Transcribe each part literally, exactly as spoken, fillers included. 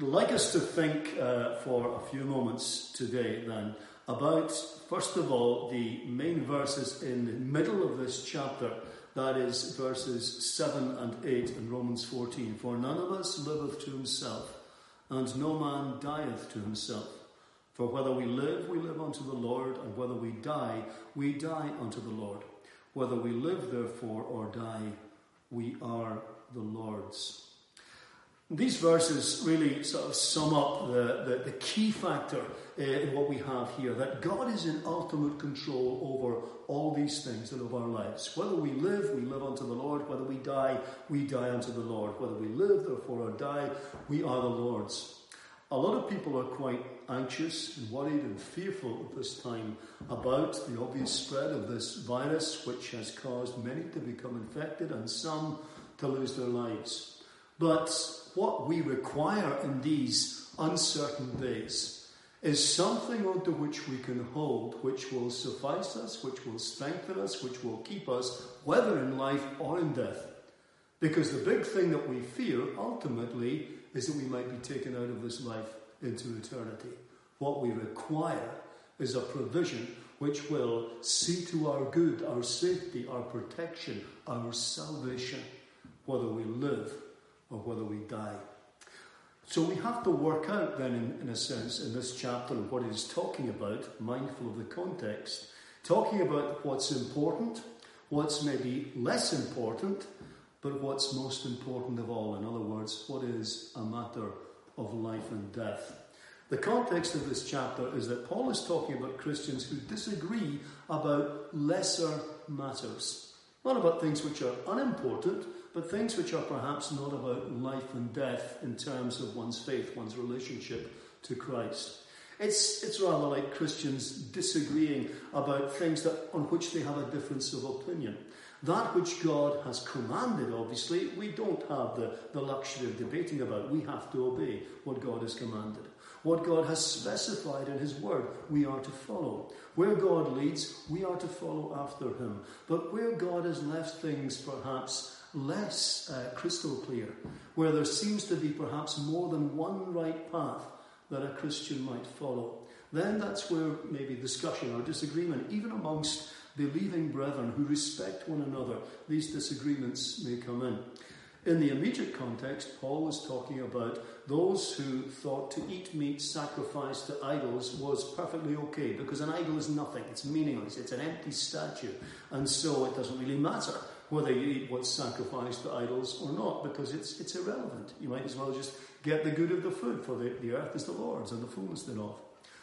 I'd like us to think uh, for a few moments today then about, first of all, the main verses in the middle of this chapter, that is verses seven and eight in Romans fourteen. For none of us liveth to himself, and no man dieth to himself. For whether we live, we live unto the Lord, and whether we die, we die unto the Lord. Whether we live, therefore, or die, we are the Lord's. These verses really sort of sum up the, the, the key factor uh, in what we have here, that God is in ultimate control over all these things in of our lives. Whether we live, we live unto the Lord. Whether we die, we die unto the Lord. Whether we live, therefore, or die, we are the Lord's. A lot of people are quite anxious and worried and fearful at this time about the obvious spread of this virus, which has caused many to become infected and some to lose their lives. But what we require in these uncertain days is something onto which we can hold, which will suffice us, which will strengthen us, which will keep us, whether in life or in death. Because the big thing that we fear, ultimately, is that we might be taken out of this life into eternity. What we require is a provision which will see to our good, our safety, our protection, our salvation, whether we live or whether we die. So we have to work out then, in, in a sense, in this chapter, what it is talking about, mindful of the context, talking about what's important, what's maybe less important, but what's most important of all. In other words, what is a matter of life and death. The context of this chapter is that Paul is talking about Christians who disagree about lesser matters. Not about things which are unimportant, but things which are perhaps not about life and death in terms of one's faith, one's relationship to Christ. It's, it's rather like Christians disagreeing about things that on which they have a difference of opinion. That which God has commanded, obviously, we don't have the, the luxury of debating about. We have to obey what God has commanded. What God has specified in his word, we are to follow. Where God leads, we are to follow after him. But where God has left things perhaps less uh, crystal clear, where there seems to be perhaps more than one right path that a Christian might follow, then that's where maybe discussion or disagreement, even amongst believing brethren who respect one another, these disagreements may come in. In the immediate context, Paul was talking about those who thought to eat meat sacrificed to idols was perfectly okay, because an idol is nothing, it's meaningless, it's an empty statue, and so it doesn't really matter whether you eat what's sacrificed to idols or not, because it's it's irrelevant. You might as well just get the good of the food, for the, the earth is the Lord's and the fullness thereof.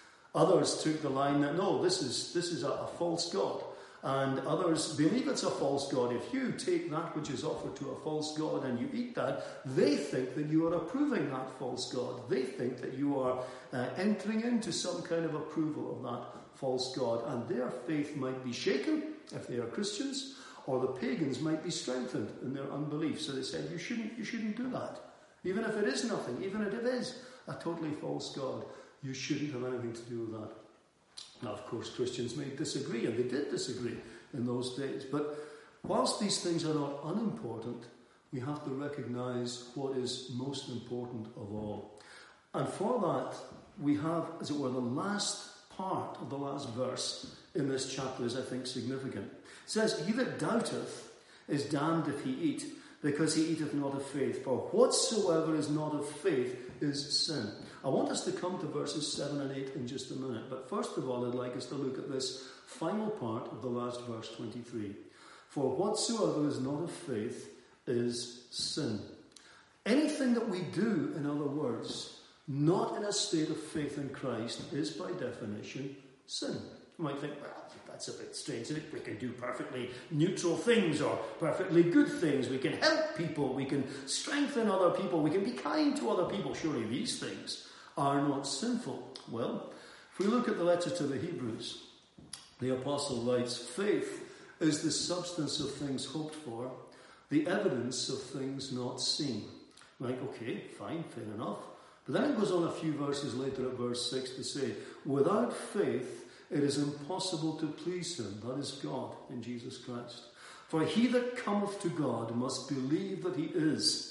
Others took the line that no, this is this is a, a false god. And others believe it's a false god. If you take that which is offered to a false god and you eat that, they think that you are approving that false god. They think that you are uh, entering into some kind of approval of that false god. And their faith might be shaken if they are Christians, or the pagans might be strengthened in their unbelief. So they said, you shouldn't, you shouldn't do that. Even if it is nothing, even if it is a totally false god, you shouldn't have anything to do with that. Now, of course, Christians may disagree, and they did disagree in those days. But whilst these things are not unimportant, we have to recognise what is most important of all. And for that, we have, as it were, the last part of the last verse in this chapter is, I think, significant. It says, he that doubteth is damned if he eat, because he eateth not of faith. For whatsoever is not of faith is sin. I want us to come to verses seven and eight in just a minute. But first of all, I'd like us to look at this final part of the last verse twenty-three. For whatsoever is not of faith is sin. Anything that we do, in other words, not in a state of faith in Christ, is by definition sin. You might think, well, that's a bit strange, isn't it? We can do perfectly neutral things or perfectly good things. We can help people. We can strengthen other people. We can be kind to other people. Surely these things are not sinful. Well, if we look at the letter to the Hebrews, the apostle writes, faith is the substance of things hoped for, the evidence of things not seen. Right, okay, fine, fair enough. But then it goes on a few verses later at verse six to say, without faith it is impossible to please him, that is God, in Jesus Christ. For he that cometh to God must believe that he is,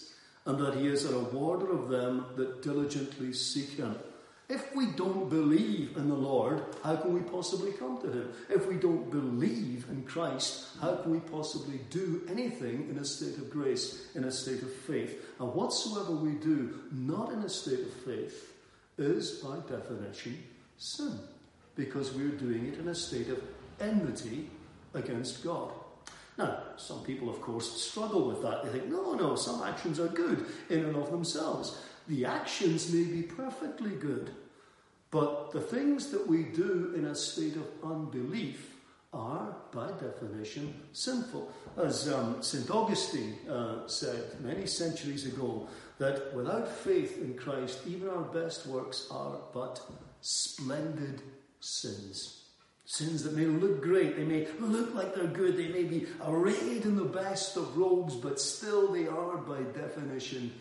and that he is a rewarder of them that diligently seek him. If we don't believe in the Lord, how can we possibly come to him? If we don't believe in Christ, how can we possibly do anything in a state of grace, in a state of faith? And whatsoever we do not in a state of faith is, by definition, sin, because we're doing it in a state of enmity against God. Now, some people, of course, struggle with that. They think, no, no, some actions are good in and of themselves. The actions may be perfectly good, but the things that we do in a state of unbelief are, by definition, sinful. As um, Saint Augustine uh, said many centuries ago, that without faith in Christ, even our best works are but splendid sins. Sins that may look great, they may look like they're good, they may be arrayed in the best of robes, but still they are, by definition,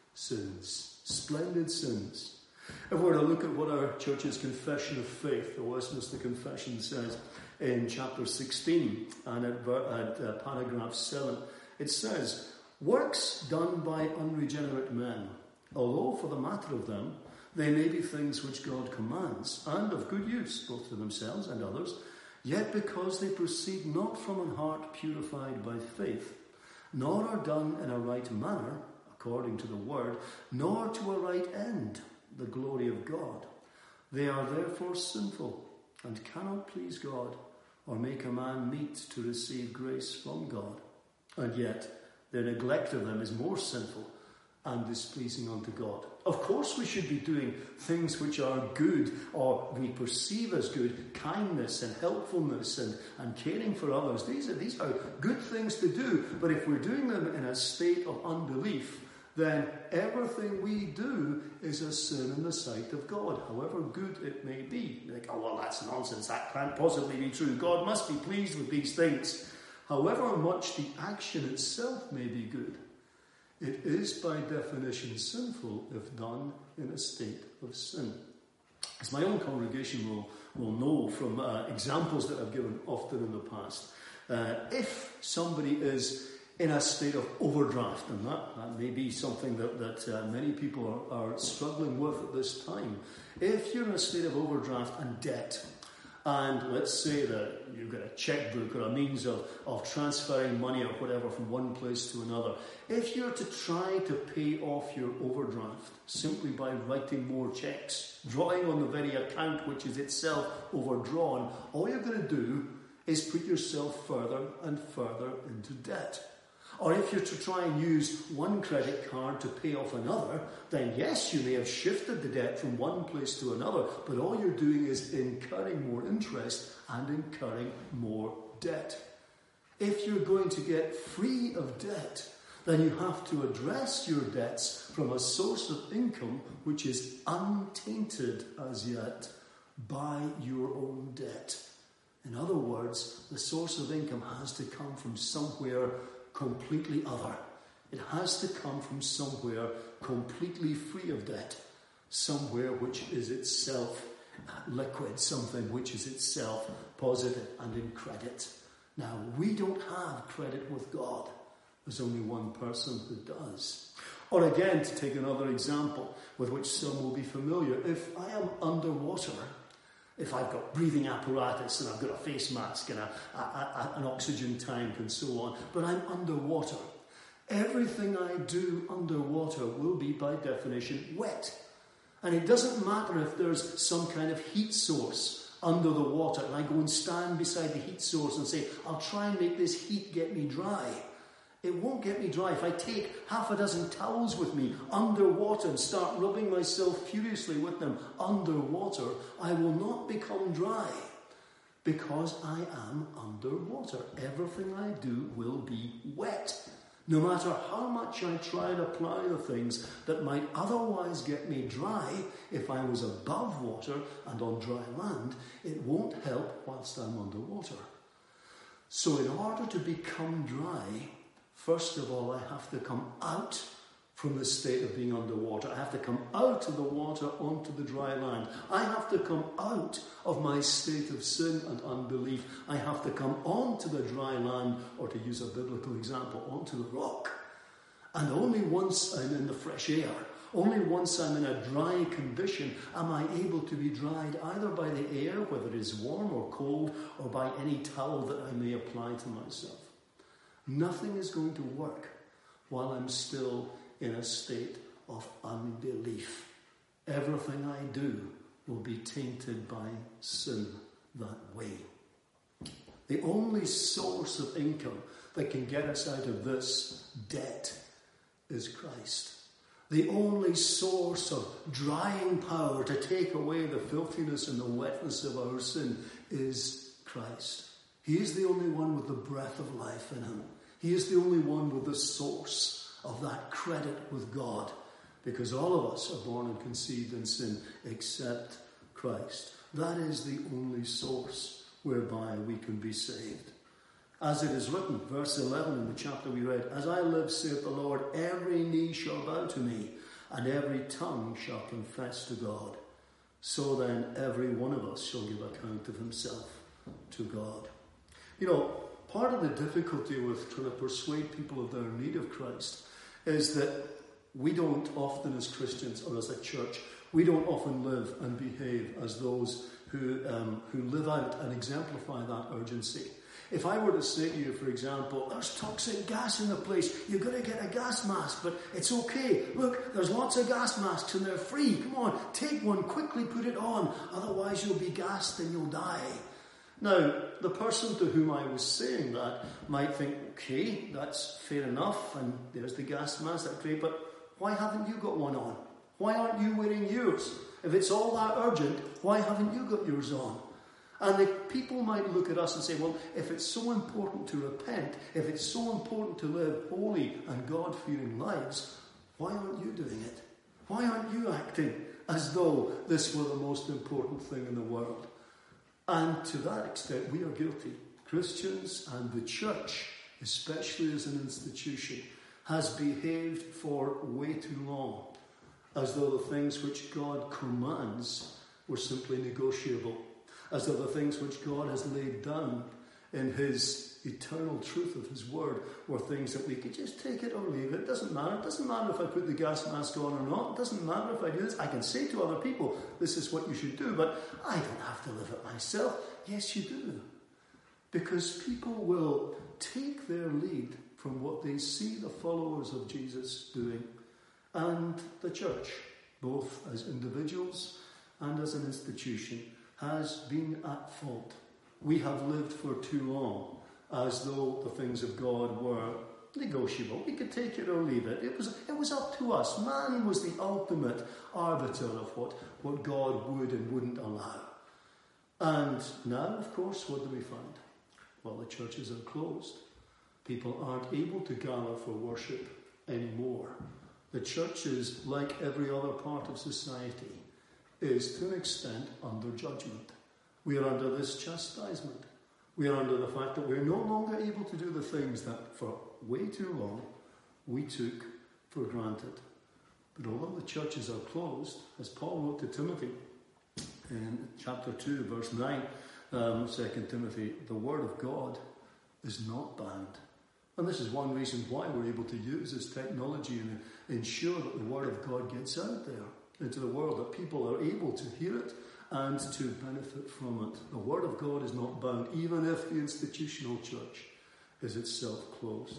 sins. Splendid sins. If we're to look at what our church's confession of faith, the Westminster Confession, says in chapter sixteen and at, at uh, paragraph seven, it says, works done by unregenerate men, although for the matter of them, they may be things which God commands, and of good use, both to themselves and others, yet because they proceed not from an heart purified by faith, nor are done in a right manner, according to the word, nor to a right end, the glory of God. They are therefore sinful, and cannot please God, or make a man meet to receive grace from God. And yet, their neglect of them is more sinful and displeasing unto God. Of course we should be doing things which are good, or we perceive as good, kindness and helpfulness and, and caring for others. These are, these are good things to do, but if we're doing them in a state of unbelief, then everything we do is a sin in the sight of God, however good it may be. You're like, oh, well, that's nonsense. That can't possibly be true. God must be pleased with these things. However much the action itself may be good, it is by definition sinful if done in a state of sin. As my own congregation will, will know from uh, examples that I've given often in the past, uh, if somebody is in a state of overdraft, and that, that may be something that, that uh, many people are, are struggling with at this time. If you're in a state of overdraft and debt, and let's say that you've got a checkbook or a means of, of transferring money or whatever from one place to another, if you're to try to pay off your overdraft simply by writing more checks, drawing on the very account which is itself overdrawn, all you're going to do is put yourself further and further into debt. Or if you're to try and use one credit card to pay off another, then yes, you may have shifted the debt from one place to another, but all you're doing is incurring more interest and incurring more debt. If you're going to get free of debt, then you have to address your debts from a source of income which is untainted as yet by your own debt. In other words, the source of income has to come from somewhere completely other. It has to come from somewhere completely free of debt, somewhere which is itself liquid, something which is itself positive and in credit. Now, we don't have credit with God. There's only one person who does. Or again, to take another example with which some will be familiar, if I am underwater, if I've got breathing apparatus and I've got a face mask and a, a, a, an oxygen tank and so on, but I'm underwater, everything I do underwater will be by definition wet. And it doesn't matter if there's some kind of heat source under the water and I go and stand beside the heat source and say, I'll try and make this heat get me dry. It won't get me dry. If I take half a dozen towels with me underwater and start rubbing myself furiously with them underwater, I will not become dry because I am underwater. Everything I do will be wet. No matter how much I try and apply the things that might otherwise get me dry, if I was above water and on dry land, it won't help whilst I'm underwater. So in order to become dry, first of all, I have to come out from the state of being underwater. I have to come out of the water onto the dry land. I have to come out of my state of sin and unbelief. I have to come onto the dry land, or to use a biblical example, onto the rock. And only once I'm in the fresh air, only once I'm in a dry condition, am I able to be dried either by the air, whether it is warm or cold, or by any towel that I may apply to myself. Nothing is going to work while I'm still in a state of unbelief. Everything I do will be tainted by sin that way. The only source of income that can get us out of this debt is Christ. The only source of drying power to take away the filthiness and the wetness of our sin is Christ. He is the only one with the breath of life in him. He is the only one with the source of that credit with God, because all of us are born and conceived in sin except Christ. That is the only source whereby we can be saved. As it is written, verse eleven in the chapter we read, "As I live, saith the Lord, every knee shall bow to me, and every tongue shall confess to God. So then every one of us shall give account of himself to God." You know, part of the difficulty with trying to persuade people of their need of Christ is that we don't often, as Christians or as a church, we don't often live and behave as those who um, who live out and exemplify that urgency. If I were to say to you, for example, "There's toxic gas in the place, you've got to get a gas mask, but it's okay. Look, there's lots of gas masks and they're free. Come on, take one, quickly put it on, otherwise you'll be gassed and you'll die." Now, the person to whom I was saying that might think, okay, that's fair enough, and there's the gas mask, that's great, but why haven't you got one on? Why aren't you wearing yours? If it's all that urgent, why haven't you got yours on? And the people might look at us and say, well, if it's so important to repent, if it's so important to live holy and God-fearing lives, why aren't you doing it? Why aren't you acting as though this were the most important thing in the world? And to that extent, we are guilty. Christians and the church, especially as an institution, has behaved for way too long as though the things which God commands were simply negotiable, as though the things which God has laid down in his eternal truth of his word were things that we could just take it or leave it. It doesn't matter. It doesn't matter if I put the gas mask on or not. It doesn't matter if I do this. I can say to other people, this is what you should do, but I don't have to live it myself. Yes, you do. Because people will take their lead from what they see the followers of Jesus doing, and the church, both as individuals and as an institution, has been at fault. We have lived for too long as though the things of God were negotiable. We could take it or leave it. It was, it was up to us. Man was the ultimate arbiter of what, what God would and wouldn't allow. And now, of course, what do we find? Well, the churches are closed. People aren't able to gather for worship anymore. The church is, like every other part of society, is to an extent under judgment. We are under this chastisement. We are under the fact that we're no longer able to do the things that for way too long we took for granted. But although the churches are closed, as Paul wrote to Timothy in chapter two, verse nine, um, Second Timothy, the word of God is not bound. And this is one reason why we're able to use this technology and ensure that the word of God gets out there into the world, that people are able to hear it and to benefit from it. The word of God is not bound, even if the institutional church is itself closed.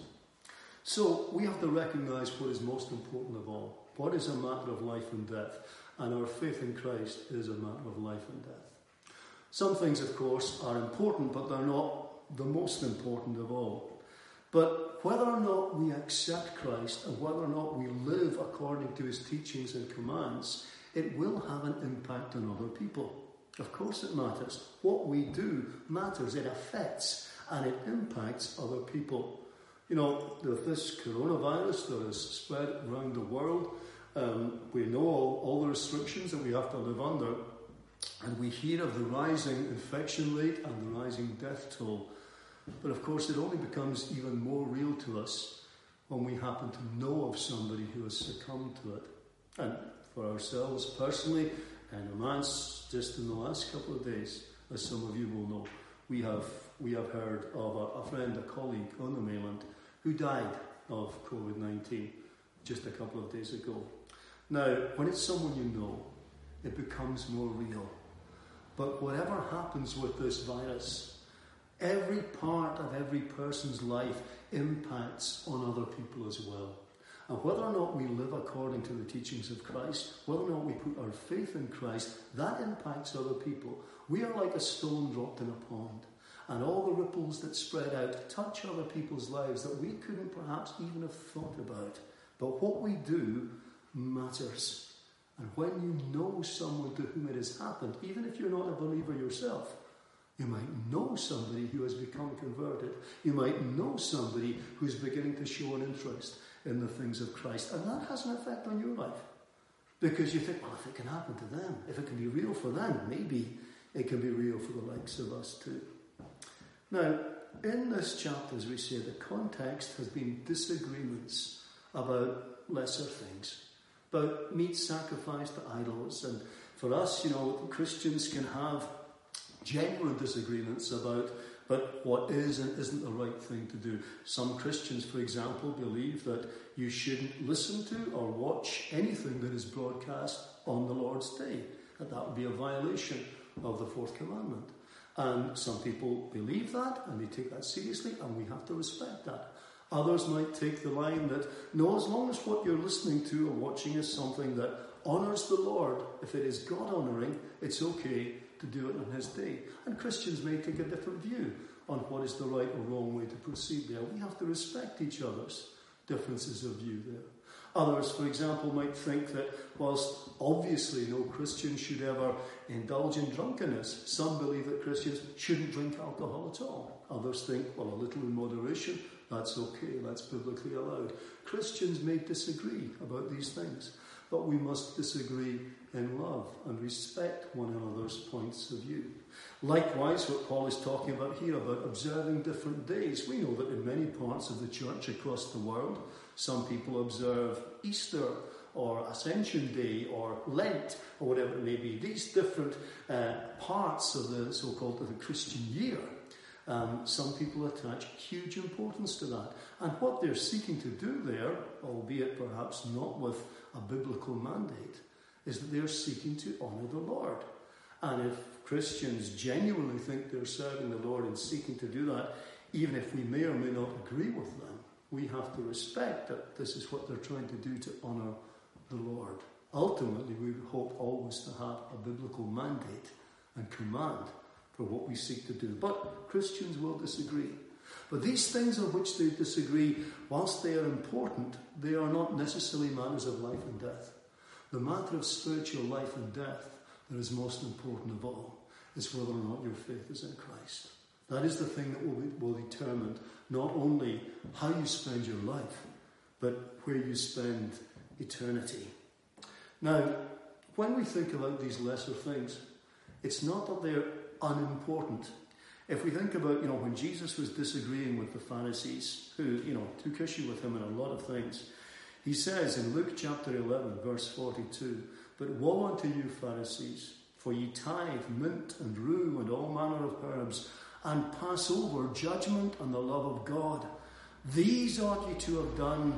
So we have to recognize what is most important of all. What is a matter of life and death? And our faith in Christ is a matter of life and death. Some things, of course, are important, but they're not the most important of all. But whether or not we accept Christ and whether or not we live according to his teachings and commands, it will have an impact on other people. Of course it matters. What we do matters. It affects and it impacts other people. You know, with this coronavirus that has spread around the world, um, we know all, all the restrictions that we have to live under, and we hear of the rising infection rate and the rising death toll. But of course it only becomes even more real to us when we happen to know of somebody who has succumbed to it. And for ourselves personally, and Amance, just in the last couple of days, as some of you will know, we have we have heard of a, a friend, a colleague on the mainland, who died of covid nineteen. just a couple of days ago. Now, when it's someone you know, it becomes more real. But whatever happens with this virus, every part of every person's life impacts on other people as well. And whether or not we live according to the teachings of Christ, whether or not we put our faith in Christ, that impacts other people. We are like a stone dropped in a pond. And all the ripples that spread out touch other people's lives that we couldn't perhaps even have thought about. But what we do matters. And when you know someone to whom it has happened, even if you're not a believer yourself, you might know somebody who has become converted. You might know somebody who's beginning to show an interest in the things of Christ. And that has an effect on your life. Because you think, well, if it can happen to them, if it can be real for them, maybe it can be real for the likes of us too. Now, in this chapter, as we say, the context has been disagreements about lesser things, about meat sacrificed to idols. And for us, you know, Christians can have genuine disagreements about but what is and isn't the right thing to do. Some Christians, for example, believe that you shouldn't listen to or watch anything that is broadcast on the Lord's Day, that that would be a violation of the fourth commandment. And some people believe that, and they take that seriously, and we have to respect that. Others might take the line that, no, as long as what you're listening to or watching is something that honours the Lord, if it is God-honouring, it's okay to do it on his day. And Christians may take a different view on what is the right or wrong way to proceed there. We have to respect each other's differences of view there. Others, for example, might think that whilst obviously no Christian should ever indulge in drunkenness, some believe that Christians shouldn't drink alcohol at all. Others think, well, a little in moderation, that's okay, that's biblically allowed. Christians may disagree about these things, but we must disagree in love and respect one another's points of view. Likewise, what Paul is talking about here, about observing different days. We know that in many parts of the church across the world, some people observe Easter or Ascension Day or Lent or whatever it may be. These different uh, parts of the so-called of the Christian year, um, some people attach huge importance to that. And what they're seeking to do there, albeit perhaps not with a biblical mandate, is that they're seeking to honour the Lord. And if Christians genuinely think they're serving the Lord and seeking to do that, even if we may or may not agree with them, we have to respect that this is what they're trying to do to honour the Lord. Ultimately, we hope always to have a biblical mandate and command for what we seek to do. But Christians will disagree. But these things on which they disagree, whilst they are important, they are not necessarily matters of life and death. The matter of spiritual life and death that is most important of all is whether or not your faith is in Christ. That is the thing that will, be, will determine not only how you spend your life, but where you spend eternity. Now, when we think about these lesser things, it's not that they're unimportant. If we think about, you know, when Jesus was disagreeing with the Pharisees, who, you know, took issue with him in a lot of things, he says in Luke chapter eleven, verse forty-two, "But woe unto you, Pharisees, for ye tithe mint and rue and all manner of herbs, and pass over judgment and the love of God. These ought ye to have done,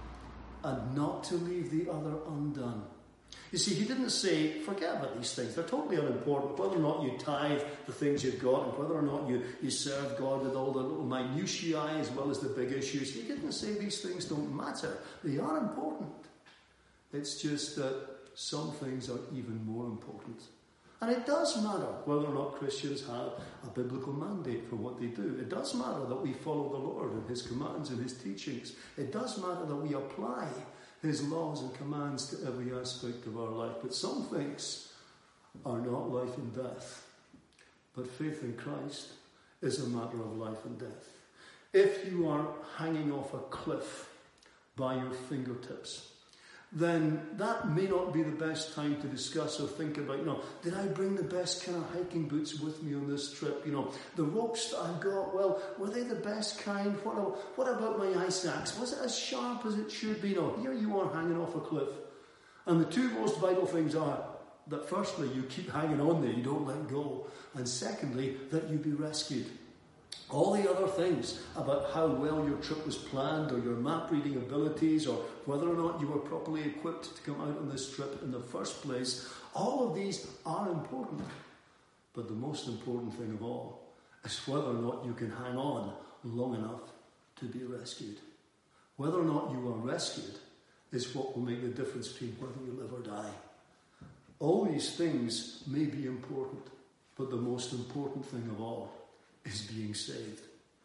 and not to leave the other undone." You see, he didn't say, forget about these things. They're totally unimportant. Whether or not you tithe the things you've got, and whether or not you, you serve God with all the little minutiae as well as the big issues. He didn't say these things don't matter. They are important. It's just that some things are even more important. And it does matter whether or not Christians have a biblical mandate for what they do. It does matter that we follow the Lord and his commands and his teachings. It does matter that we apply his laws and commands to every aspect of our life. But some things are not life and death. But faith in Christ is a matter of life and death. If you are hanging off a cliff by your fingertips, then that may not be the best time to discuss or think about, you know, did I bring the best kind of hiking boots with me on this trip? You know, the ropes that I've got, well, were they the best kind? What, what about my ice axe? Was it as sharp as it should be? No, here you are hanging off a cliff. And the two most vital things are that firstly, you keep hanging on there, you don't let go. And secondly, that you be rescued. All the other things about how well your trip was planned, or your map reading abilities, or whether or not you were properly equipped to come out on this trip in the first place, all of these are important. But the most important thing of all is whether or not you can hang on long enough to be rescued. Whether or not you are rescued is what will make the difference between whether you live or die. All these things may be important, but the most important thing of all is being saved.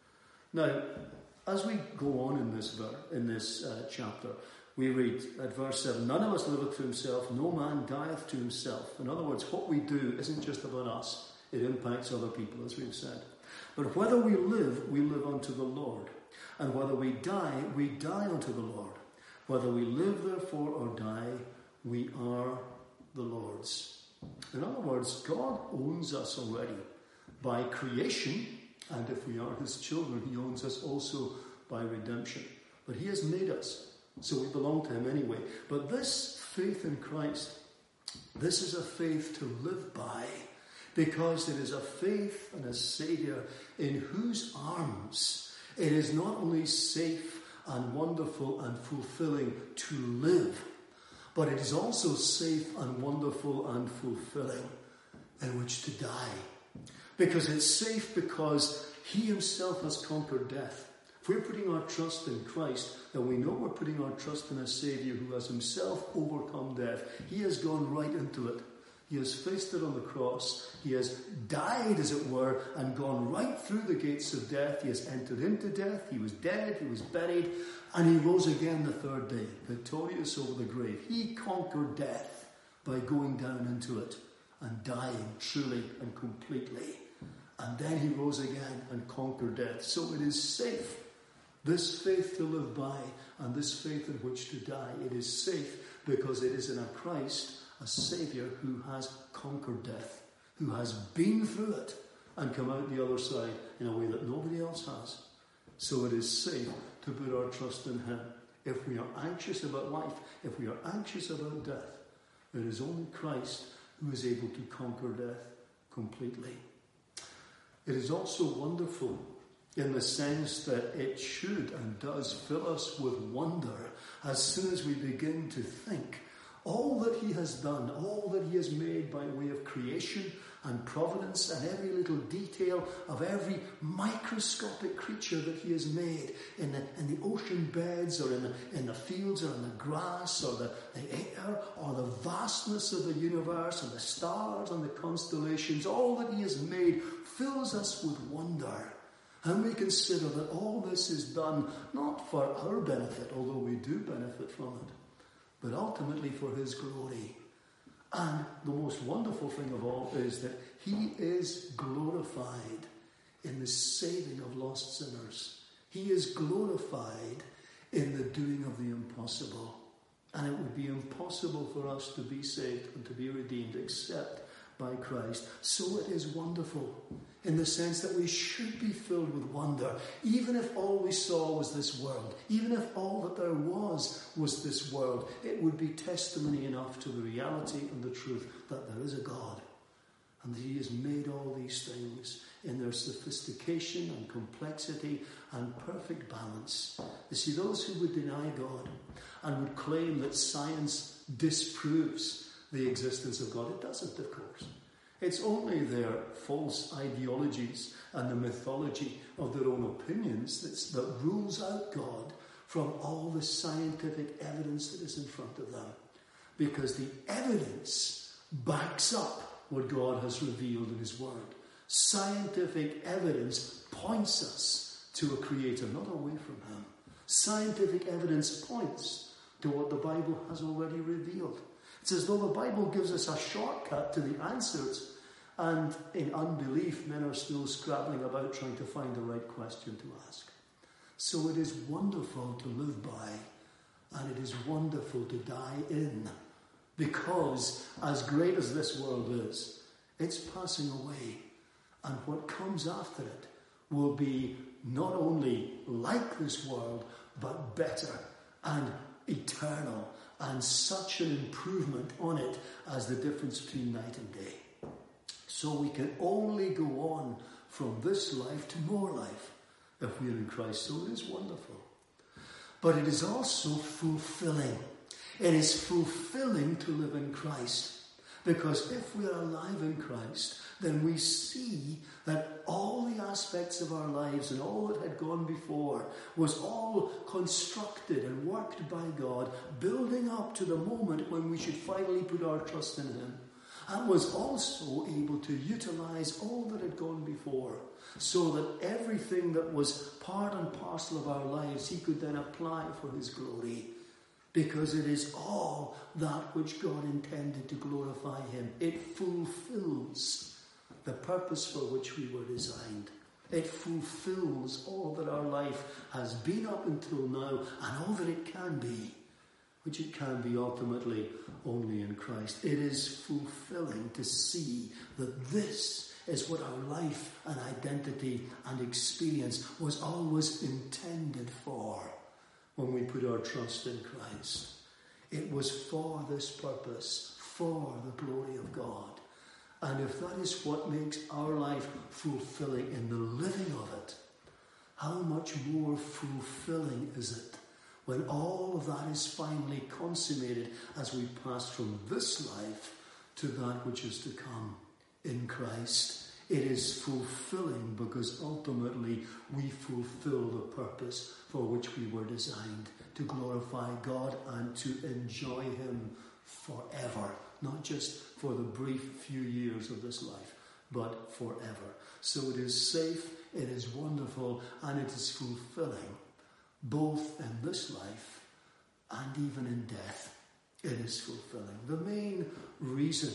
Now, as we go on in this ver- in this uh, chapter, we read at verse seven, none of us liveth to himself, no man dieth to himself. In other words, what we do isn't just about us. It impacts other people, as we've said. But whether we live, we live unto the Lord. And whether we die, we die unto the Lord. Whether we live, therefore, or die, we are the Lord's. In other words, God owns us already by creation, and if we are his children, he owns us also by redemption. But he has made us, so we belong to him anyway. But this faith in Christ, this is a faith to live by, because it is a faith and a Saviour in whose arms it is not only safe and wonderful and fulfilling to live, but it is also safe and wonderful and fulfilling in which to die. Because it's safe because he himself has conquered death. If we're putting our trust in Christ, then we know we're putting our trust in a Saviour who has himself overcome death. He has gone right into it. He has faced it on the cross. He has died, as it were, and gone right through the gates of death. He has entered into death. He was dead. He was buried. And he rose again the third day, victorious over the grave. He conquered death by going down into it and dying truly and completely. And then he rose again and conquered death. So it is safe, this faith to live by and this faith in which to die. It is safe because it is in a Christ, a Saviour who has conquered death, who has been through it and come out the other side in a way that nobody else has. So it is safe to put our trust in him. If we are anxious about life, if we are anxious about death, it is only Christ who is able to conquer death completely. It is also wonderful in the sense that it should and does fill us with wonder as soon as we begin to think all that he has done, all that he has made by way of creation and providence, and every little detail of every microscopic creature that he has made in the, in the ocean beds, or in the, in the fields, or in the grass, or the, the air, or the vastness of the universe, and the stars and the constellations. All that he has made fills us with wonder. And we consider that all this is done not for our benefit, although we do benefit from it, but ultimately for his glory. And the most wonderful thing of all is that he is glorified in the saving of lost sinners. He is glorified in the doing of the impossible. And it would be impossible for us to be saved and to be redeemed except by Christ. So it is wonderful in the sense that we should be filled with wonder, even if all we saw was this world, even if all that there was was this world. It would be testimony enough to the reality and the truth that there is a God, and that he has made all these things in their sophistication and complexity and perfect balance. You see, those who would deny God and would claim that science disproves the existence of God, it doesn't, of course. It's only their false ideologies and the mythology of their own opinions that's, that rules out God from all the scientific evidence that is in front of them. Because the evidence backs up what God has revealed in his word. Scientific evidence points us to a creator, not away from him. Scientific evidence points to what the Bible has already revealed. It's as though the Bible gives us a shortcut to the answers, and in unbelief, men are still scrabbling about trying to find the right question to ask. So it is wonderful to live by, and it is wonderful to die in, because as great as this world is, it's passing away, and what comes after it will be not only like this world, but better and eternal, and such an improvement on it as the difference between night and day. So we can only go on from this life to more life if we're in Christ. So it is wonderful. But it is also fulfilling. It is fulfilling to live in Christ. Because if we are alive in Christ, then we see that all the aspects of our lives and all that had gone before was all constructed and worked by God, building up to the moment when we should finally put our trust in Him. And was also able to utilize all that had gone before, so that everything that was part and parcel of our lives He could then apply for His glory. Because it is all that which God intended to glorify Him. It fulfills the purpose for which we were designed. It fulfills all that our life has been up until now and all that it can be, which it can be ultimately only in Christ. It is fulfilling to see that this is what our life and identity and experience was always intended for. When we put our trust in Christ, it was for this purpose, for the glory of God. And if that is what makes our life fulfilling in the living of it, how much more fulfilling is it when all of that is finally consummated as we pass from this life to that which is to come in Christ. It is fulfilling because ultimately we fulfill the purpose for which we were designed, to glorify God and to enjoy Him forever. Not just for the brief few years of this life, but forever. So it is safe, it is wonderful, and it is fulfilling, both in this life and even in death. It is fulfilling. The main reason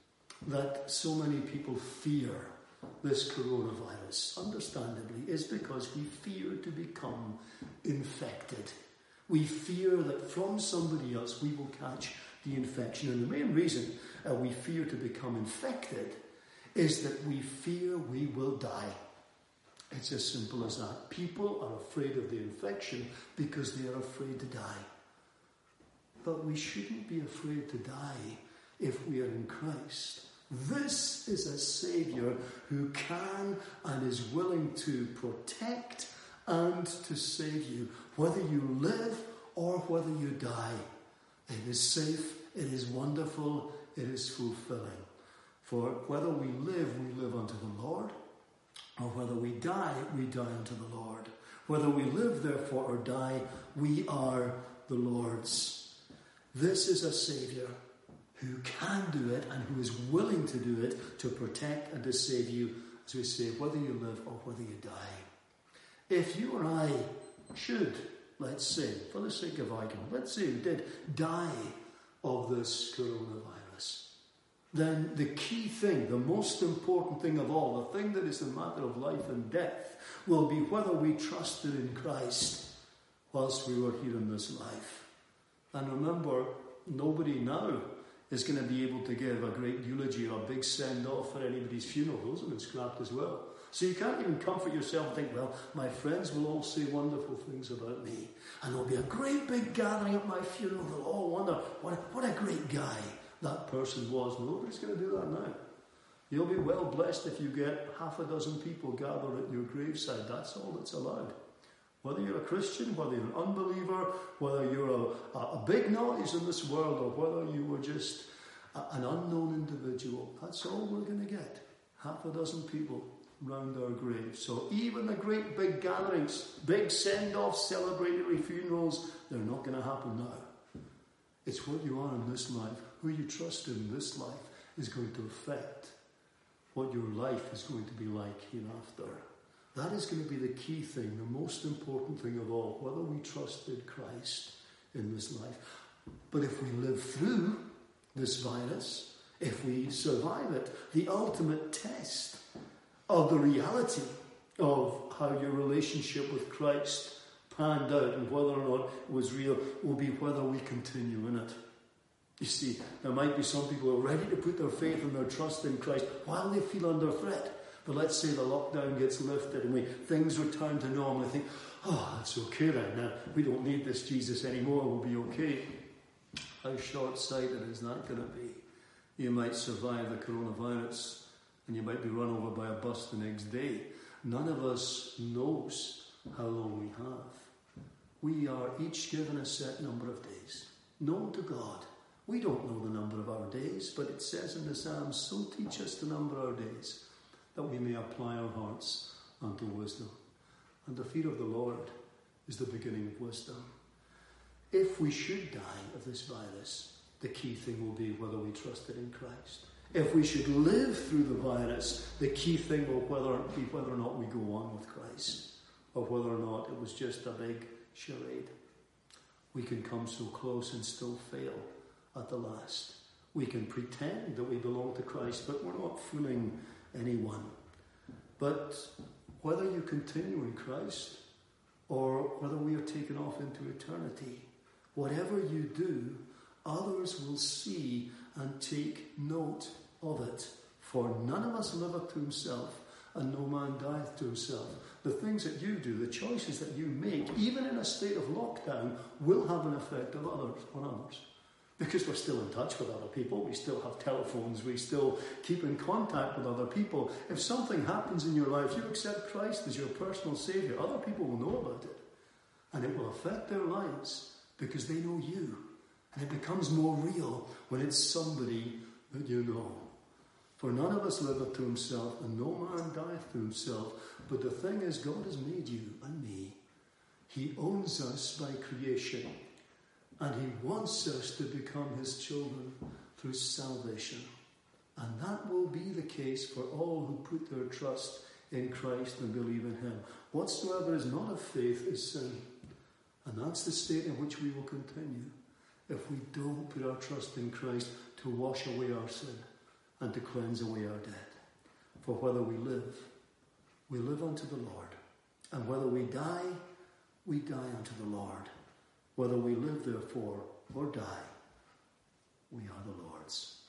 that so many people fear this coronavirus, understandably, is because we fear to become infected. We fear that from somebody else we will catch the infection. And the main reason uh, we fear to become infected is that we fear we will die. It's as simple as that. People are afraid of the infection because they are afraid to die. But we shouldn't be afraid to die if we are in Christ. This is a Saviour who can and is willing to protect and to save you, whether you live or whether you die. It is safe, it is wonderful, it is fulfilling. For whether we live, we live unto the Lord, or whether we die, we die unto the Lord. Whether we live, therefore, or die, we are the Lord's. This is a Saviour who can do it and who is willing to do it to protect and to save you, as we say, whether you live or whether you die. If you or I should, let's say, for the sake of argument, let's say we did die of this coronavirus, then the key thing, the most important thing of all, the thing that is the matter of life and death, will be whether we trusted in Christ whilst we were here in this life. And remember, nobody now is going to be able to give a great eulogy or a big send-off for anybody's funeral. Those have been scrapped as well. So you can't even comfort yourself and think, well, my friends will all say wonderful things about me. And there'll be a great big gathering at my funeral. They'll all wonder, what a, what a great guy that person was. Nobody's going to do that now. You'll be well blessed if you get half a dozen people gathered at your graveside. That's all that's allowed. Whether you're a Christian, whether you're an unbeliever, whether you're a, a, a big noise in this world, or whether you were just a, an unknown individual, that's all we're going to get. Half a dozen people round our graves. So even the great big gatherings, big send-offs, celebratory funerals, they're not going to happen now. It's what you are in this life, who you trust in this life, is going to affect what your life is going to be like hereafter. That is going to be the key thing, the most important thing of all, whether we trusted Christ in this life. But if we live through this virus, if we survive it, the ultimate test of the reality of how your relationship with Christ panned out and whether or not it was real will be whether we continue in it. You see, there might be some people who are ready to put their faith and their trust in Christ while they feel under threat. But let's say the lockdown gets lifted and we things return to normal. I think, oh, that's okay right now. We don't need this Jesus anymore. We'll be okay. How short-sighted is that going to be? You might survive the coronavirus and you might be run over by a bus the next day. None of us knows how long we have. We are each given a set number of days, known to God. We don't know the number of our days, but it says in the Psalms, so teach us to number our days, that we may apply our hearts unto wisdom. And the fear of the Lord is the beginning of wisdom. If we should die of this virus, the key thing will be whether we trusted in Christ. If we should live through the virus, the key thing will whether, be whether or not we go on with Christ, or whether or not it was just a big charade. We can come so close and still fail at the last. We can pretend that we belong to Christ, but we're not fooling anyone. But whether you continue in Christ, or whether we are taken off into eternity, whatever you do, others will see and take note of it. For none of us liveth to himself, and no man dieth to himself. The things that you do, the choices that you make, even in a state of lockdown, will have an effect on others, on others. Because we're still in touch with other people, we still have telephones, we still keep in contact with other people. If something happens in your life, you accept Christ as your personal Saviour, other people will know about it. And it will affect their lives because they know you. And it becomes more real when it's somebody that you know. For none of us liveth to himself, and no man dieth to himself. But the thing is, God has made you and me. He owns us by creation. And he wants us to become his children through salvation. And that will be the case for all who put their trust in Christ and believe in him. Whatsoever is not of faith is sin. And that's the state in which we will continue if we don't put our trust in Christ to wash away our sin and to cleanse away our debt. For whether we live, we live unto the Lord. And whether we die, we die unto the Lord. Whether we live, therefore, or die, we are the Lord's.